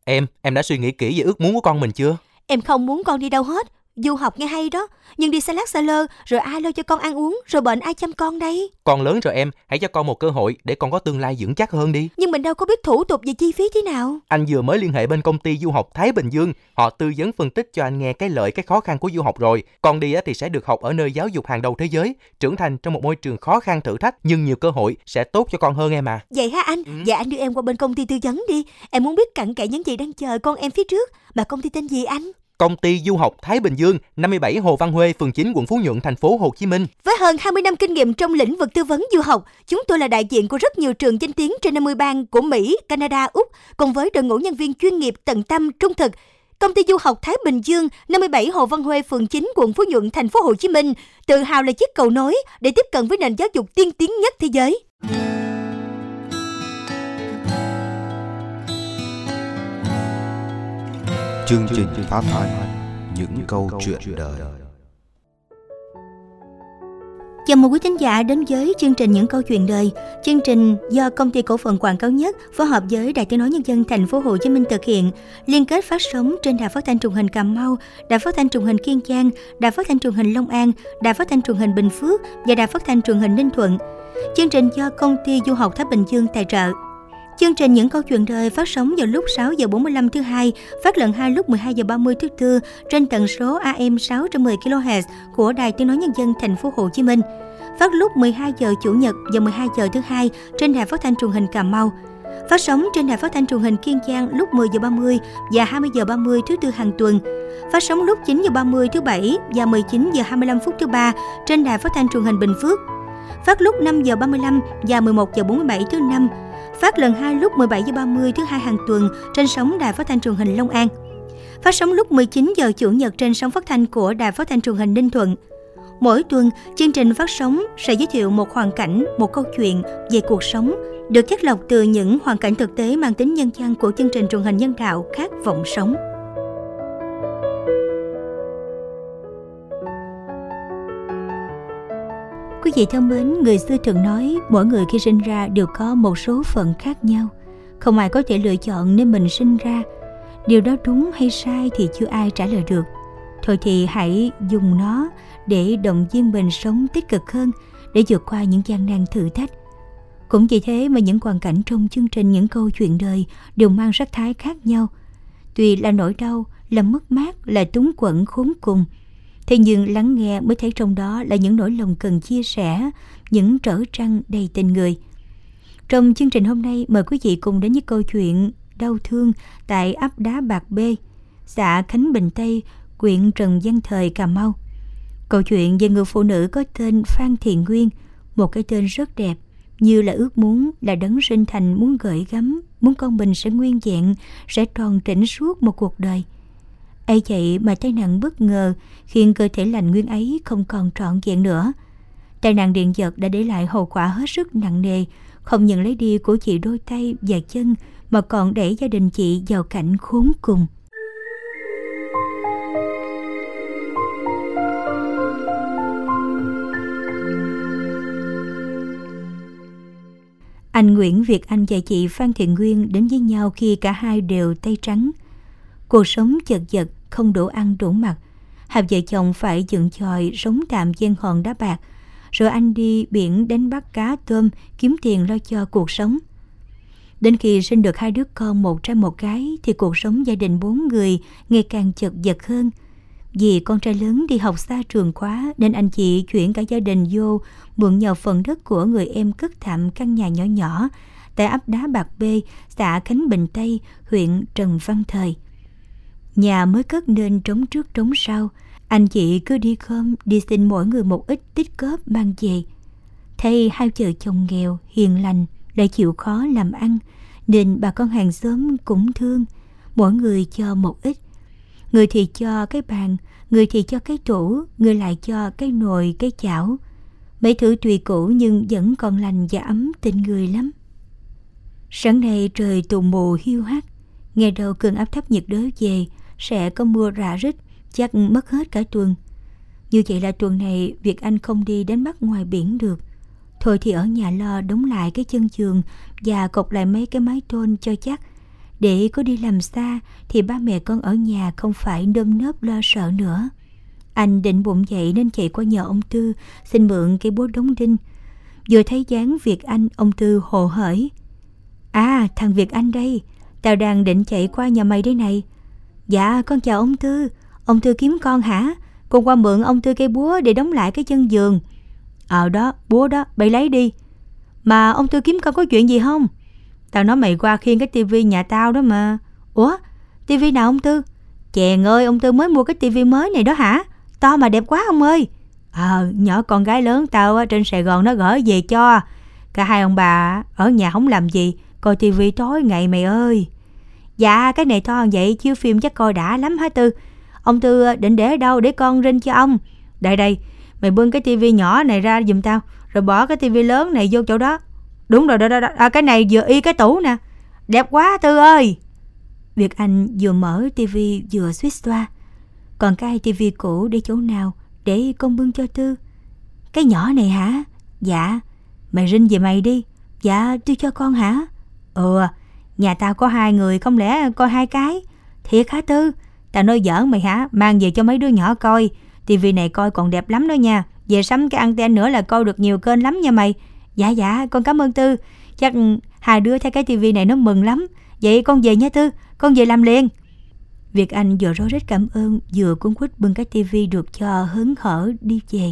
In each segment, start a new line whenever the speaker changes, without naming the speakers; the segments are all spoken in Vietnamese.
Em đã suy nghĩ kỹ về ước muốn của con mình chưa?
Em không muốn con đi đâu hết. Du học nghe hay đó, nhưng đi xa lắc xa lơ, rồi ai lo cho con ăn uống, rồi bệnh ai chăm con đây?
Con lớn rồi em, hãy cho con một cơ hội để con có tương lai vững chắc hơn đi.
Nhưng mình đâu có biết thủ tục về chi phí thế nào.
Anh vừa mới liên hệ bên công ty du học Thái Bình Dương, họ tư vấn phân tích cho anh nghe cái lợi cái khó khăn của du học rồi. Con đi thì sẽ được học ở nơi giáo dục hàng đầu thế giới, trưởng thành trong một môi trường khó khăn thử thách nhưng nhiều cơ hội, sẽ tốt cho con hơn em à.
Vậy hả anh? Dạ anh đưa em qua bên công ty tư vấn đi. Em muốn biết cặn kẽ những gì đang chờ con em phía trước. Mà công ty tên gì anh?
Công ty du học Thái Bình Dương, 57 Hồ Văn Huê, phường 9, quận Phú Nhuận, thành phố Hồ Chí Minh.
Với hơn 20 năm kinh nghiệm trong lĩnh vực tư vấn du học, chúng tôi là đại diện của rất nhiều trường danh tiếng trên 50 bang của Mỹ, Canada, Úc, cùng với đội ngũ nhân viên chuyên nghiệp tận tâm, trung thực. Công ty du học Thái Bình Dương, 57 Hồ Văn Huê, phường 9, quận Phú Nhuận, thành phố Hồ Chí Minh, tự hào là chiếc cầu nối để tiếp cận với nền giáo dục tiên tiến nhất thế giới.
Chương trình phát thanh những câu chuyện đời.
Chào mừng quý thính giả đến với chương trình Những câu chuyện đời. Chương trình do Công ty Cổ phần Quảng cáo Nhất phối hợp với Đài Tiếng nói Nhân dân thành phố Hồ Chí Minh thực hiện, liên kết phát sóng trên Đài Phát thanh Truyền hình Cà Mau, Đài Phát thanh Truyền hình Kiên Giang, Đài Phát thanh Truyền hình Long An, Đài Phát thanh Truyền hình Bình Phước và Đài Phát thanh Truyền hình Ninh Thuận. Chương trình do Công ty Du học Thái Bình Dương tài trợ. Chương trình Những câu chuyện đời phát sóng vào lúc 6 giờ 45 thứ Hai, phát lần 2 lúc 12 giờ 30 thứ Tư trên tần số AM 610 kHz của Đài Tiếng nói Nhân dân thành phố Hồ Chí Minh. Phát lúc 12 giờ Chủ nhật và 12 giờ thứ Hai trên Đài Phát thanh Truyền hình Cà Mau. Phát sóng trên Đài Phát thanh Truyền hình Kiên Giang lúc 10 giờ 30 và 20 giờ 30 thứ Tư hàng tuần. Phát sóng lúc 9 giờ 30 thứ Bảy và 19 giờ 25 phút thứ Ba trên Đài Phát thanh Truyền hình Bình Phước. Phát lúc 5 giờ 35 và 11 giờ 47 thứ Năm. Phát lần 2 lúc 17 giờ 30 thứ Hai hàng tuần trên sóng Đài Phát thanh Truyền hình Long An. Phát sóng lúc 19 giờ Chủ nhật trên sóng phát thanh của Đài Phát thanh Truyền hình Ninh Thuận. Mỗi tuần, chương trình phát sóng sẽ giới thiệu một hoàn cảnh, một câu chuyện về cuộc sống, được chắt lọc từ những hoàn cảnh thực tế mang tính nhân văn của chương trình truyền hình nhân đạo Khát vọng sống. Quý vị thân mến, người xưa thường nói mỗi người khi sinh ra đều có một số phận khác nhau. Không ai có thể lựa chọn nơi mình sinh ra. Điều đó đúng hay sai thì chưa ai trả lời được. Thôi thì hãy dùng nó để động viên mình sống tích cực hơn, để vượt qua những gian nan thử thách. Cũng vì thế mà những hoàn cảnh trong chương trình Những câu chuyện đời đều mang sắc thái khác nhau. Tuy là nỗi đau, là mất mát, là túng quẫn khốn cùng, thế nhưng lắng nghe mới thấy trong đó là những nỗi lòng cần chia sẻ, những trở trăng đầy tình người. Trong chương trình hôm nay, mời quý vị cùng đến với câu chuyện đau thương tại ấp Đá Bạc B, xã Khánh Bình Tây, huyện Trần Văn Thời, Cà Mau. Câu chuyện về người phụ nữ có tên Phan Thị Nguyên, một cái tên rất đẹp, như là ước muốn, là đấng sinh thành muốn gửi gắm, muốn con mình sẽ nguyên vẹn, sẽ tròn trĩnh suốt một cuộc đời. Ấy vậy mà tai nạn bất ngờ khiến cơ thể lành Nguyên ấy không còn trọn vẹn nữa. Tai nạn điện giật đã để lại hậu quả hết sức nặng nề, không những lấy đi của chị đôi tay và chân mà còn đẩy gia đình chị vào cảnh khốn cùng. Anh Nguyễn Việt Anh và chị Phan Thị Nguyên đến với nhau khi cả hai đều tay trắng. Cuộc sống chật vật, không đủ ăn đủ mặc. Hai vợ chồng phải dựng chòi sống tạm ven hòn đá bạc, rồi anh đi biển đánh bắt cá tôm kiếm tiền lo cho cuộc sống. Đến khi sinh được hai đứa con, một trai một gái, thì cuộc sống gia đình 4 người ngày càng chật vật hơn. Vì con trai lớn đi học xa trường quá nên anh chị chuyển cả gia đình vô mượn nhờ phần đất của người em cất tạm căn nhà nhỏ nhỏ tại ấp Đá Bạc B, xã Khánh Bình Tây, huyện Trần Văn Thời. Nhà mới cất nên trống trước trống sau, anh chị cứ đi khom đi xin mỗi người một ít tích cóp mang về. Thấy hai vợ chồng nghèo, hiền lành, lại chịu khó làm ăn, nên bà con hàng xóm cũng thương, mỗi người cho một ít. Người thì cho cái bàn, người thì cho cái tủ, người lại cho cái nồi, cái chảo. Mấy thứ tùy cũ nhưng vẫn còn lành và ấm tình người lắm. Sáng nay trời tù mù hiu hắt, nghe đầu cơn áp thấp nhiệt đới về sẽ có mưa rả rích, chắc mất hết cả tuần. Như vậy là tuần này Việt Anh không đi đánh bắt ngoài biển được. Thôi thì ở nhà lo đóng lại cái chân giường và cột lại mấy cái mái tôn cho chắc, Để có đi làm xa thì ba mẹ con ở nhà không phải nơm nớp lo sợ nữa. Anh định bụng dậy nên chạy qua nhờ ông Tư xin mượn cái búa đóng đinh. Vừa thấy dáng Việt Anh, ông Tư hồ hởi: À, thằng Việt Anh đây, tao đang định chạy qua nhà mày đây này. Dạ, con chào ông Tư. Ông Tư kiếm con hả? Con qua mượn ông Tư cây búa để đóng lại cái chân giường. Đó, búa đó, bày lấy đi. Mà ông Tư kiếm con có chuyện gì không? Tao nói mày qua khiêng cái tivi nhà tao đó mà. Ủa, tivi nào ông Tư? Chèn ơi, ông Tư mới mua cái tivi mới này đó hả? To mà đẹp quá ông ơi. Nhỏ con gái lớn tao trên Sài Gòn nó gửi về cho. Cả hai ông bà ở nhà không làm gì, coi tivi tối ngày mày ơi. Dạ, cái này to vậy chiếu phim chắc coi đã lắm hả Tư? Ông Tư định để ở đâu để con rinh cho ông? Đây, mày bưng cái tivi nhỏ này ra giùm tao, rồi bỏ cái tivi lớn này vô chỗ đó. Đúng rồi, đó. Cái này vừa y cái tủ nè. Đẹp quá Tư ơi. Việt Anh vừa mở tivi vừa suýt xoa. Còn cái tivi cũ để chỗ nào để con bưng cho Tư? Cái nhỏ này hả? Dạ. Mày rinh về mày đi. Dạ, tôi cho con hả? Nhà tao có 2 người, không lẽ coi 2 cái? Thiệt hả Tư? Tao nói giỡn mày hả? Mang về cho mấy đứa nhỏ coi. Tivi này coi còn đẹp lắm đó nha. Về sắm cái anten nữa là coi được nhiều kênh lắm nha mày. Dạ, con cảm ơn Tư. Chắc 2 đứa thấy cái tivi này nó mừng lắm. Vậy con về nha Tư, con về làm liền. Việt Anh vừa rối rít cảm ơn, vừa cuống quýt bưng cái tivi được cho hớn hở đi về.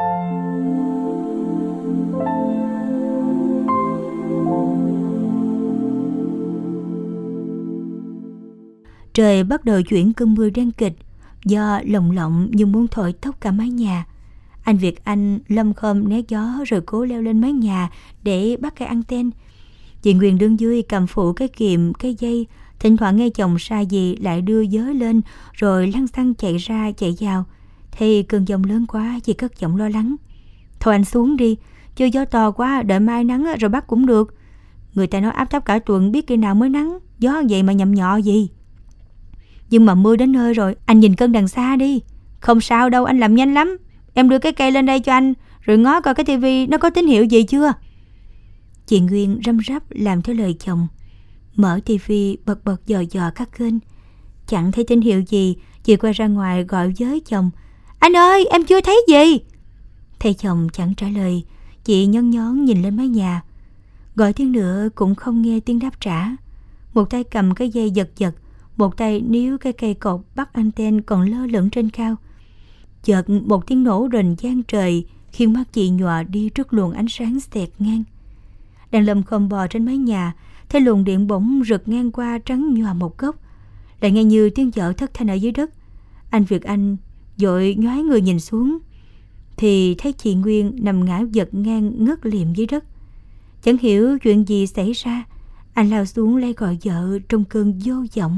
Trời bắt đầu chuyển cơn mưa đen kịch, do lồng lộng như muốn thổi tóc cả mái nhà. Anh Việt Anh lâm khom né gió rồi cố leo lên mái nhà để bắt cái anten. Chị Nguyên đứng dưới cầm phụ cái kìm, cái dây, thỉnh thoảng nghe chồng sai gì lại đưa giới lên rồi lăn xăng chạy ra chạy vào. Thì cơn giông lớn quá, chị cất giọng lo lắng: Thôi anh xuống đi, chưa gió to quá, đợi mai nắng rồi bắt cũng được. Người ta nói áp thấp cả tuần, biết khi nào mới nắng, gió vậy mà nhậm nhọ gì. Nhưng mà mưa đến nơi rồi, anh nhìn cơn đằng xa đi. Không sao đâu, anh làm nhanh lắm. Em đưa cái cây lên đây cho anh, rồi ngó coi cái tivi nó có tín hiệu gì chưa. Chị Nguyên răm rắp làm theo lời chồng. Mở tivi bật dò các kênh. Chẳng thấy tín hiệu gì, chị quay ra ngoài gọi với chồng: Anh ơi, em chưa thấy gì. Thấy chồng chẳng trả lời, chị nhón nhìn lên mái nhà. Gọi tiếng nữa cũng không nghe tiếng đáp trả. Một tay cầm cái dây giật, một tay níu cái cây cột bắt anten còn lơ lửng trên cao. Chợt một tiếng nổ rền vang trời khiến mắt chị nhòa đi trước luồng ánh sáng xẹt ngang. Đang lầm khom bò trên mái nhà, thấy luồng điện bỗng rực ngang qua trắng nhòa một góc. Lại nghe như tiếng vợ thất thanh ở dưới đất. Anh Việt Anh vội nhoái người nhìn xuống, thì thấy chị Nguyên nằm ngã vật ngang ngất liệm dưới đất. Chẳng hiểu chuyện gì xảy ra, anh lao xuống lấy gọi vợ trong cơn vô vọng.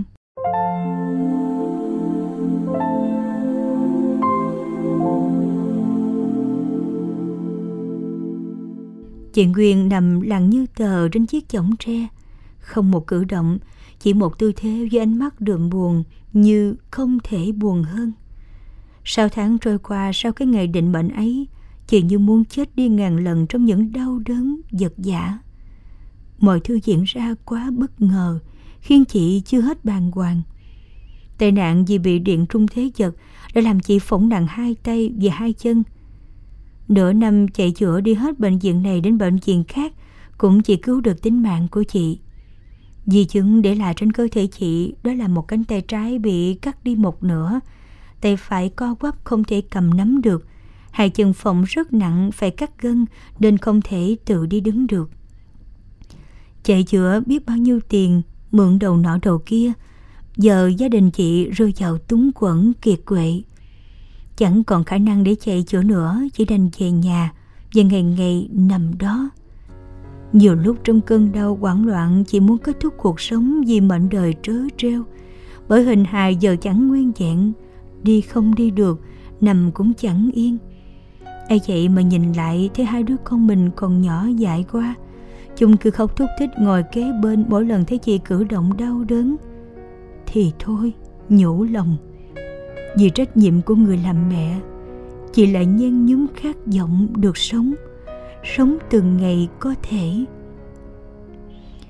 Chị Nguyên nằm lặng như tờ trên chiếc chõng tre, không một cử động, chỉ một tư thế với ánh mắt đượm buồn như không thể buồn hơn. 6 tháng trôi qua sau cái ngày định mệnh ấy, chị như muốn chết đi ngàn lần trong những đau đớn vật vã. Mọi thứ diễn ra quá bất ngờ, khiến chị chưa hết bàng hoàng. Tai nạn vì bị điện trung thế giật đã làm chị phỏng nặng 2 tay và 2 chân. Nửa năm chạy chữa đi hết bệnh viện này đến bệnh viện khác cũng chỉ cứu được tính mạng của chị. Di chứng để lại trên cơ thể chị đó là một cánh tay trái bị cắt đi một nửa, tay phải co quắp không thể cầm nắm được, 2 chân phồng rất nặng phải cắt gân nên không thể tự đi đứng được. Chạy chữa biết bao nhiêu tiền, mượn đầu nọ đầu kia, giờ gia đình chị rơi vào túng quẫn kiệt quệ. Chẳng còn khả năng để chạy chữa nữa, chỉ đành về nhà và ngày ngày nằm đó. Nhiều lúc trong cơn đau hoảng loạn, chị muốn kết thúc cuộc sống vì mệnh đời trớ trêu. Bởi hình hài giờ chẳng nguyên vẹn, đi không đi được, nằm cũng chẳng yên. Ấy vậy mà nhìn lại thấy 2 đứa con mình còn nhỏ dại quá. Chúng cứ khóc thúc thích ngồi kế bên mỗi lần thấy chị cử động đau đớn. Thì thôi, nhủ lòng. Vì trách nhiệm của người làm mẹ, chị lại nhen nhóm khát vọng được sống từng ngày có thể.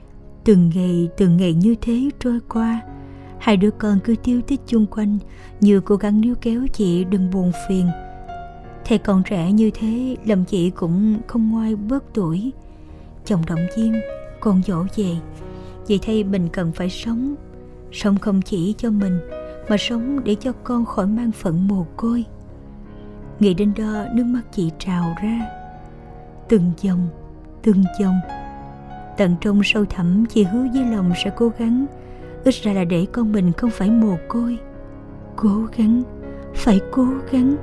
Từng ngày như thế trôi qua, hai đứa con cứ tiêu tích chung quanh, như cố gắng níu kéo chị đừng buồn phiền. Thầy còn trẻ như thế, làm chị cũng không ngoai bớt tuổi. Chồng động viên, con dỗ về. Vậy thay mình cần phải sống. Sống không chỉ cho mình, mà sống để cho con khỏi mang phận mồ côi. Nghĩ đến đó, nước mắt chị trào ra. Từng dòng. Tận trong sâu thẳm, chị hứa với lòng sẽ cố gắng, ít ra là để con mình không phải mồ côi. Cố gắng, phải cố gắng.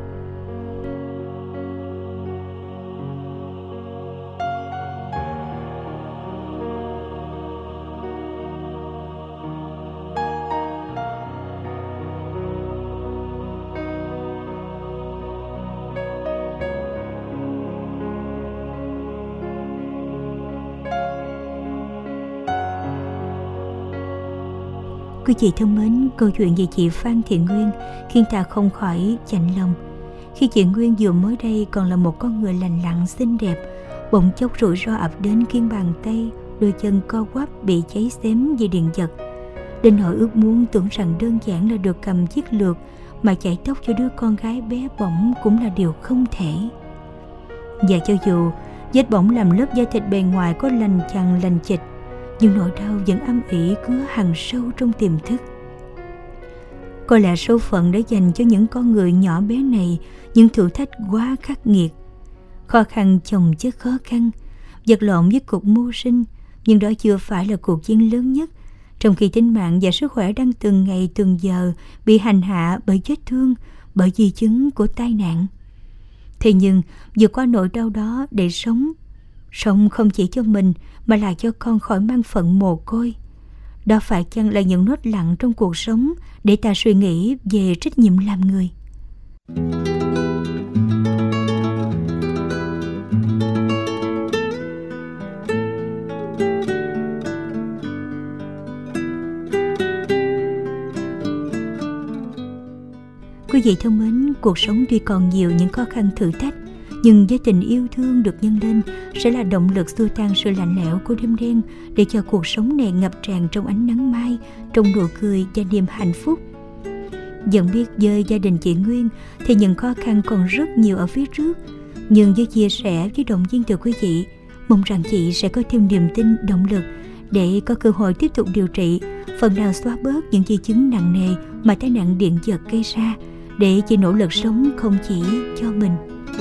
Quý vị thân mến, câu chuyện về chị Phan Thị Nguyên khiến ta không khỏi chạnh lòng. Khi chị Nguyên vừa mới đây còn là một con người lành lặn xinh đẹp, bỗng chốc rủi ro ập đến khiến bàn tay, đôi chân co quắp bị cháy xém vì điện giật. Đến nỗi ước muốn tưởng rằng đơn giản là được cầm chiếc lược mà chải tóc cho đứa con gái bé bỏng cũng là điều không thể. Và cho dù vết bỏng làm lớp da thịt bề ngoài có lành chằng lành chịch, nhưng nỗi đau vẫn âm ỉ cứa hằn sâu trong tiềm thức. Có lẽ số phận đã dành cho những con người nhỏ bé này những thử thách quá khắc nghiệt. Khó khăn chồng chất khó khăn, vật lộn với cuộc mưu sinh, nhưng đó chưa phải là cuộc chiến lớn nhất, trong khi tính mạng và sức khỏe đang từng ngày từng giờ bị hành hạ bởi vết thương, bởi di chứng của tai nạn. Thế nhưng vượt qua nỗi đau đó để sống không chỉ cho mình mà là cho con khỏi mang phận mồ côi. Đó phải chăng là những nốt lặng trong cuộc sống để ta suy nghĩ về trách nhiệm làm người? Quý vị thân mến, cuộc sống tuy còn nhiều những khó khăn thử thách, nhưng với tình yêu thương được nhân lên sẽ là động lực xua tan sự lạnh lẽo của đêm đen, để cho cuộc sống này ngập tràn trong ánh nắng mai, trong nụ cười và niềm hạnh phúc. Dẫu biết với gia đình chị Nguyên thì những khó khăn còn rất nhiều ở phía trước, nhưng với chia sẻ với động viên từ quý vị, mong rằng chị sẽ có thêm niềm tin, động lực để có cơ hội tiếp tục điều trị, phần nào xóa bớt những di chứng nặng nề mà tai nạn điện giật gây ra, để chị nỗ lực sống không chỉ cho mình.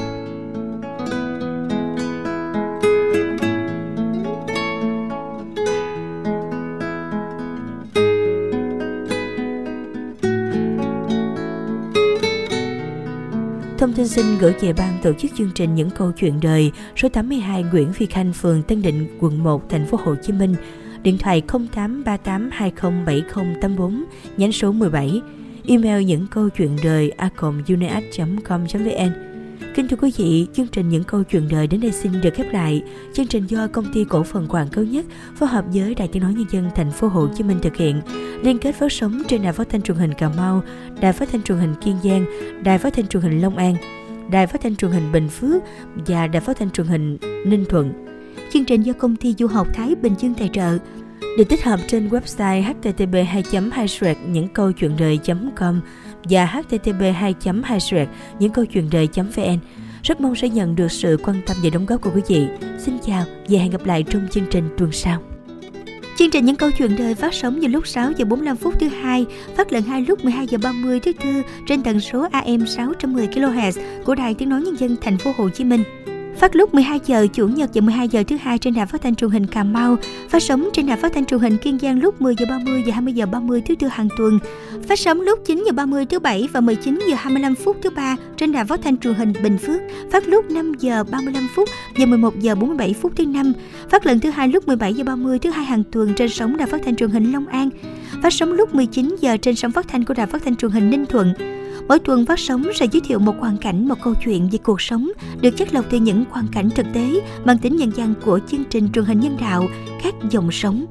Thông tin xin gửi về ban tổ chức chương trình Những Câu Chuyện Đời, số 82 Nguyễn Phi Khanh, phường Tân Định, quận 1, thành phố Hồ Chí Minh. Điện thoại 0838207084, nhánh số 17. Email những câu chuyện đời@unac.com.vn. Kính thưa quý vị, chương trình Những Câu Chuyện Đời đến đây xin được khép lại. Chương trình do Công ty Cổ phần Quảng Cáo Nhất phối hợp với Đài Tiếng nói Nhân dân thành phố Hồ Chí Minh thực hiện, liên kết phát sóng trên Đài Phát thanh Truyền hình Cà Mau, Đài Phát thanh Truyền hình Kiên Giang, Đài Phát thanh Truyền hình Long An, Đài Phát thanh Truyền hình Bình Phước và Đài Phát thanh Truyền hình Ninh Thuận. Chương trình do Công ty Du học Thái Bình Dương tài trợ, được tích hợp trên website http://những-câu-chuyện-đời.com và http://những-câu-chuyện-đời.vn. Rất mong sẽ nhận được sự quan tâm và đóng góp của quý vị. Xin chào và hẹn gặp lại trong chương trình tuần sau. Chương trình Những Câu Chuyện Đời phát sóng vào lúc 6 giờ 45 phút thứ hai, phát lần 2 lúc 12 giờ 30 thứ tư trên tần số AM 610 kHz của Đài Tiếng nói Nhân dân thành phố Hồ Chí Minh. Phát lúc 12 giờ Chủ nhật và 12 giờ thứ hai trên Đài Phát thanh Truyền hình Cà Mau, phát sóng trên Đài Phát thanh Truyền hình Kiên Giang lúc 10 giờ 30 và 20 giờ 30 thứ tư hàng tuần, phát sóng lúc 9 giờ 30 thứ bảy và 19 giờ 25 phút thứ ba trên Đài Phát thanh Truyền hình Bình Phước, phát lúc 5 giờ 35 phút và 11 giờ 47 phút thứ năm, phát lần thứ hai lúc 17 giờ 30 thứ hai hàng tuần trên sóng Đài Phát thanh Truyền hình Long An, phát sóng lúc 19 giờ trên sóng phát thanh của Đài Phát thanh Truyền hình Ninh Thuận. Mỗi tuần phát sóng sẽ giới thiệu một hoàn cảnh, một câu chuyện về cuộc sống được chắt lọc từ những hoàn cảnh thực tế mang tính nhân văn của chương trình truyền hình nhân đạo Các Dòng Sống.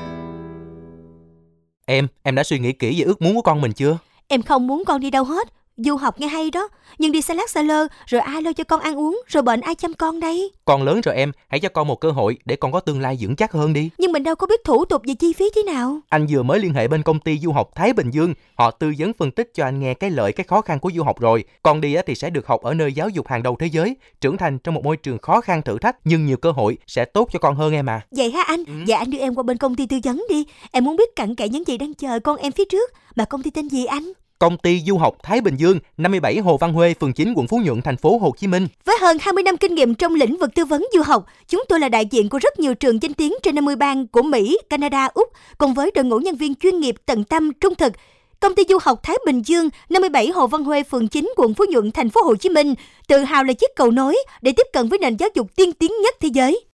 Em đã suy nghĩ kỹ về ước muốn của con mình chưa?
Em không muốn con đi đâu hết. Du học nghe hay đó, nhưng đi xa lắc xa lơ, rồi ai lo cho con ăn uống, rồi bệnh ai chăm con đây?
Con lớn rồi em, hãy cho con một cơ hội để con có tương lai vững chắc hơn đi.
Nhưng mình đâu có biết thủ tục và chi phí thế nào.
Anh vừa mới liên hệ bên công ty du học Thái Bình Dương, họ tư vấn phân tích cho anh nghe cái lợi cái khó khăn của du học rồi. Con đi thì sẽ được học ở nơi giáo dục hàng đầu thế giới, trưởng thành trong một môi trường khó khăn thử thách nhưng nhiều cơ hội, sẽ tốt cho con hơn em à.
Vậy hả anh? Dạ anh đưa em qua bên công ty tư vấn đi. Em muốn biết cặn kẽ những gì đang chờ con em phía trước. Mà công ty tên gì anh?
Công ty du học Thái Bình Dương, 57 Hồ Văn Huê, phường 9, quận Phú Nhuận, thành phố Hồ Chí Minh.
Với hơn 20 năm kinh nghiệm trong lĩnh vực tư vấn du học, chúng tôi là đại diện của rất nhiều trường danh tiếng trên 50 bang của Mỹ, Canada, Úc, cùng với đội ngũ nhân viên chuyên nghiệp tận tâm, trung thực. Công ty du học Thái Bình Dương, 57 Hồ Văn Huê, phường 9, quận Phú Nhuận, thành phố Hồ Chí Minh, tự hào là chiếc cầu nối để tiếp cận với nền giáo dục tiên tiến nhất thế giới.